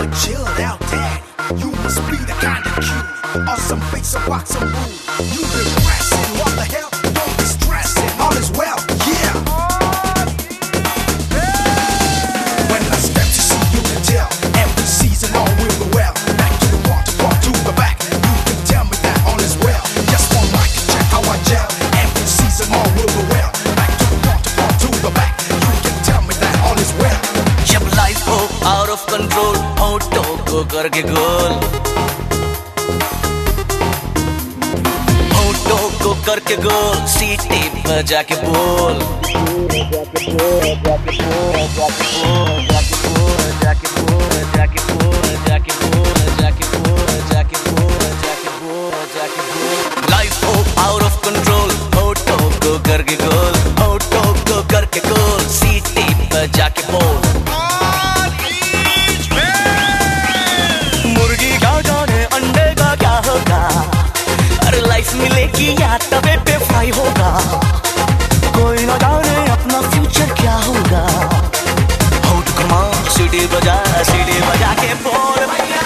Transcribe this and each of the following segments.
a chilled out dad. You must be the kind of cute, awesome face of box and rude. You've been pressing, what the hell? Don't be stressing, all is well, yeah. When I step to see you can tell, every season all will go well. Back to the front, to the back, you can tell me that all is well. Just one mic and check how I gel. Every season all will go well. Back to the front, to the back, you can tell me that all is well. जब life हो out of control, होठों को करके गोल, होठों को करके गोल, सीटी बजा के बोल, लाइफ हो आउट ऑफ कंट्रोल, होठों को करके गोल, होठों को करके गोल, सीटी बजा के बोल। मिलेगी या तवे पे फ्राई होगा, कोई ना जाने अपना फ्यूचर क्या होगा। होठ घुमा सीढ़ी बजा के बोल भैया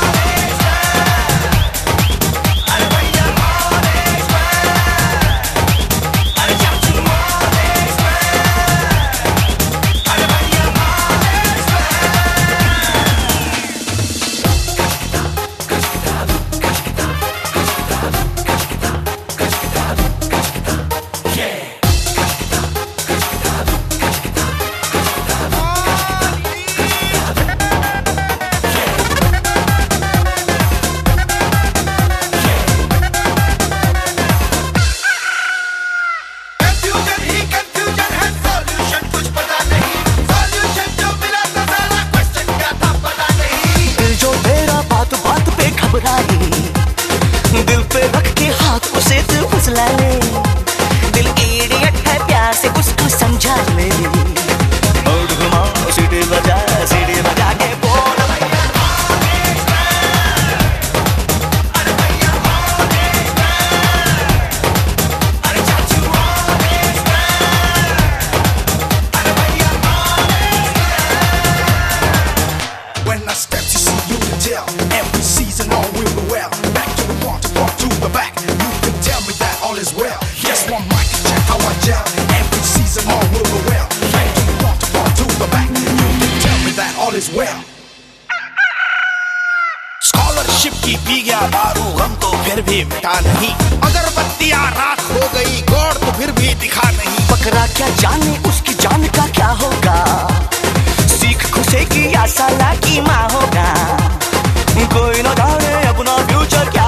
दिल पे रख के हाथ उसे तू फुसला ले, दिल इडियट है प्यार से उसको समझा ले। होठ घुमा सीढ़ी बजा के बोल भैया अरे भैया अरे चाचू अरे भैया। When I step to see you can tell, every season all will go well. Back to the front, to the back, you can tell me that all is well. Just one mic and check how I gel. Every season all will go well. Back to the front, to the back, you can tell me that all is well. Scholarship की पी गया दारू, गम तो फिर भी मिटा नहीं। अगरबत्तियां राख हो गई, गौर तो फिर भी दिखा नहीं। बकरा क्या जाने उसकी जान का क्या होगा, सीख खुशे की या साला की माँ होगा, कोई ना जाने अपना फ्यूचर क्या